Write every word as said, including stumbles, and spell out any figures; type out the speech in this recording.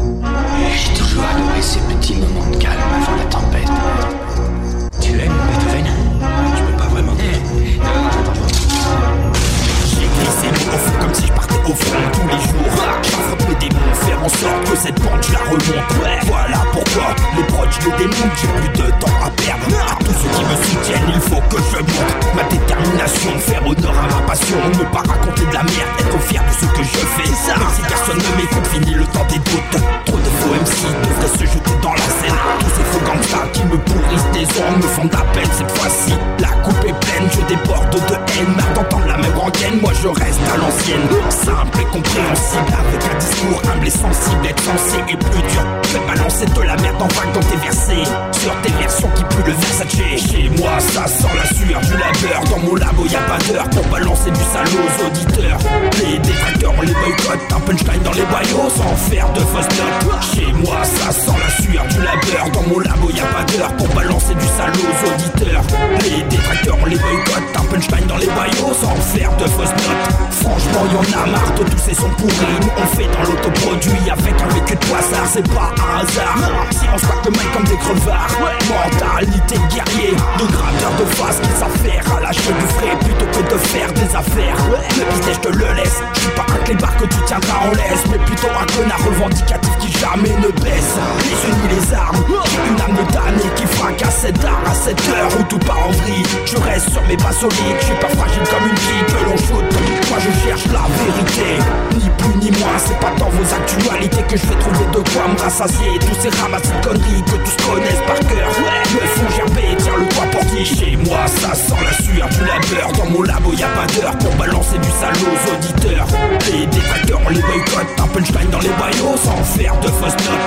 J'ai toujours adoré ces petits moments de calme avant la tempête. Tu l'aimes, Beethoven? Je peux pas vraiment dire. J'ai glissé mon au fond comme si je partais au front tous les jours. J'affronte mes démons, faire en sorte que cette pente je la remonte. Ouais, voilà pourquoi les proches les démons, j'ai plus de temps à perdre. À tous ceux qui me soutiennent, il faut que je montre ma détermination, faire honneur à ma passion, ne pas raconter de la merde, être fier de ce que je fais. Même si personne ne m'écoute, fini le temps des doutes. Trop de faux M C devraient se jeter dans la scène. Tous ces faux gangsters qui me pourrissent des ondes me font de la peine cette fois-ci. La coupe est pleine, je déborde de haine. Marre d'entendre la même rengaine, moi je reste à l'ancienne. Simple et compréhensible, avec un discours humble et sensible. Être censé est plus dur, fais balancer de la merde en vague dans tes versets. Sur tes versions qui puent le Versace. Chez moi ça sent la sueur, du labeur. Dans mon labo y'a pas d'heure pour balancer du salaud aux auditeurs. Les détracteurs on les boycotte, un punchline dans les boyaux sans faire de fausses notes. Chez moi ça sent la sueur, du labeur. Dans mon labo y'a pas d'heure pour balancer du salaud aux auditeurs. Les détracteurs on les boycotte, un punchline dans les boyaux sans faire de fausses notes. Franchement y'en a marre de tous ces sons pourris. Nous on fait dans l'autoproduit avec un vécu de poissard, c'est pas un hasard. Si on se passe le mic comme des crevards, mentalité de guerrier, de graveur de face qui s'affaire à lâcher du frais plutôt que de faire des affaires. Le business je te le laisse, je suis pas un clébard que tu tiendras en laisse, mais plutôt un connard revendicatif qui jamais ne baisse. Les unis les armes, j'ai une âme de damné qui fracasse cette art à cette heure où tout part en vrille. Je reste sur mes pas solides, je suis pas fragile comme une fille que l'on shoot. Moi je cherche la vérité, ni plus ni moins, c'est pas dans vos actualités que je vais trouver de quoi me rassasier. Tous ces ramassis de conneries que tous connaissent par cœur me font gerber, tiens le toit pour qui. Chez moi ça sent la sueur, du labeur. Dans mon labo y'a pas d'heure pour balancer du salaud aux auditeurs. Les détracteurs on les boycotte, un punchline dans les boyaux sans faire de fausses notes.